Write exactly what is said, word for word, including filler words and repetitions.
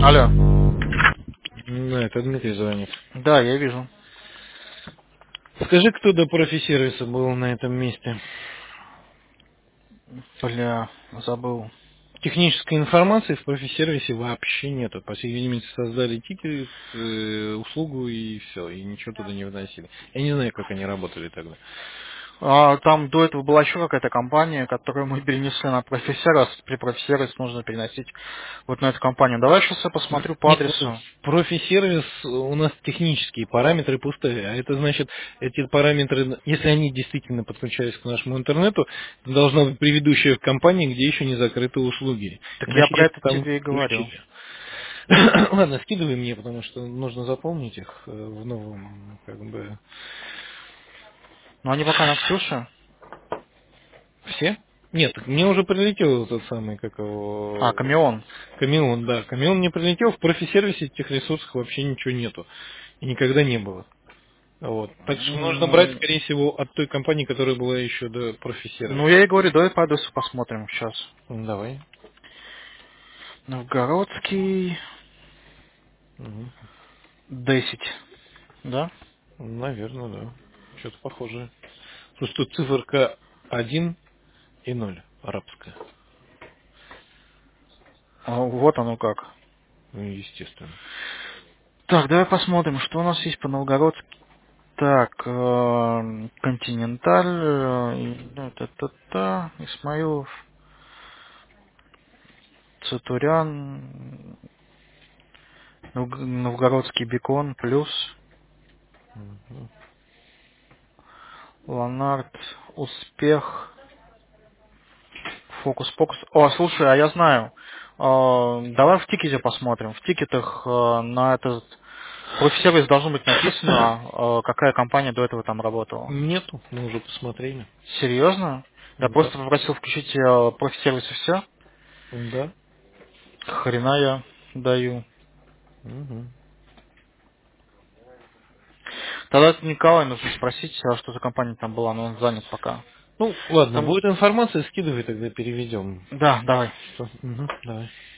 Алло. Ну, это Дмитрий звонит. Да, я вижу. Скажи, кто до профи-сервиса был на этом месте? Бля, забыл. Технической информации в профи-сервисе вообще нету. По всей видимости, создали тикет, э, услугу и все, и ничего туда не вносили. Я не знаю, как они работали тогда. А, там до этого была еще какая-то компания, которую мы перенесли на профессерс. При профессерс нужно переносить вот на эту компанию. Давай сейчас я посмотрю по Нет, ну, адресу. в профи-сервис у нас технические параметры пустые, а это значит, эти параметры, если они действительно подключались к нашему интернету, это должна быть предыдущая компания, где еще не закрыты услуги. Так я Иначе про их это там тебе и говорю. включили. Ладно, скидывай мне, потому что нужно заполнить их э, в новом, как бы... Но они пока на Ксюше. Все? Нет, мне уже прилетел тот самый, как А, его... Камеон. Камеон, да. Камеон мне прилетел, в профи-сервисе этих ресурсов вообще ничего нету. И никогда не было. Вот. Так что нужно брать, М, скорее всего, от той компании, которая была еще до Ну, профи-сервиса. я и говорю, давай по адресу посмотрим сейчас. Ну, давай. Новгородский Угу. десять. Да? Наверное, да. Что-то похожее. Слушай, тут циферка один и ноль, арабская. А, вот оно как. Ну, естественно. Так, давай посмотрим, что у нас есть по Новгородску. Так, э, Континенталь, э, и- ну, та-та-та, Исмаилов, Цатурян, Новг- Новгородский бекон, плюс, Мгм. Ланард, Успех, Фокус-покус. О, слушай, а я знаю. Э, давай в тикете посмотрим. В тикетах э, на этот профи-сервис должно быть написано, э, какая компания до этого там работала. Нету, мы уже посмотрели. Серьезно? Я Да. просто попросил включить э, профи-сервис и все. Да. Хрена я даю. Угу. Тогда это Николай нужно спросить, а что за компания там была, но он занят пока. Ну, ладно, Там... будет информация, скидывай, тогда переведем. Да, давай. Что? Мгм. Давай.